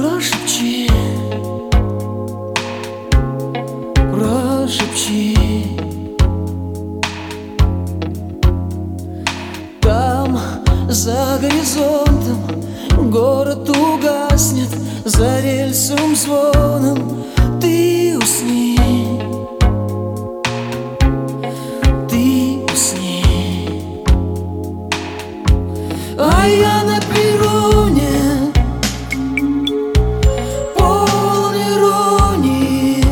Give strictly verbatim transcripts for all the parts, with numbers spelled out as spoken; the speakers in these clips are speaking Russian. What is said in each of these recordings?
Прошепчи, прошепчи. Там, за горизонтом, город угаснет за рельсовым звоном. Ты усни, ты усни. А я на перроне, полон иронии,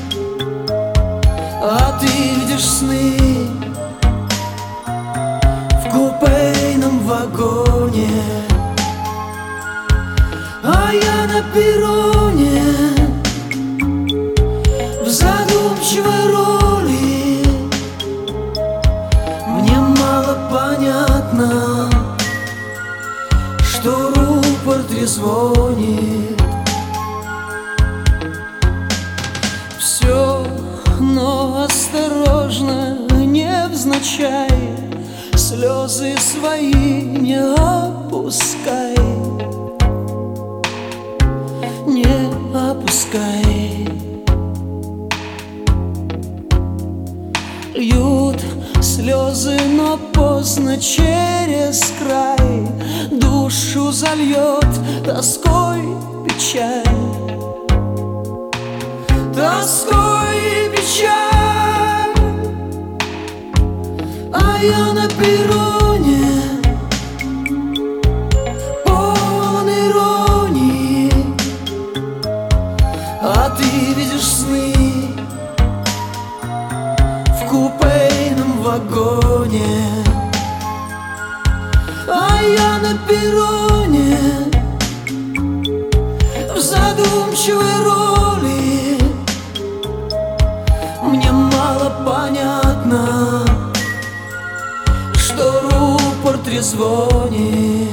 а ты видишь сны в купейном вагоне. А я на перроне, в задумчивой роли. Мне мало понятно, что рупор трезвонит. Все, но осторожно, невзначай, слезы свои не опускай, не опускай. Льют слезы, но поздно, через край душу зальет тоской печаль, тоской печаль. А я на перроне, полон иронии, а ты видишь сны в купейном вагоне. А я на перроне, в задумчивой роли. Мне мало понятно, что рупор трезвонит.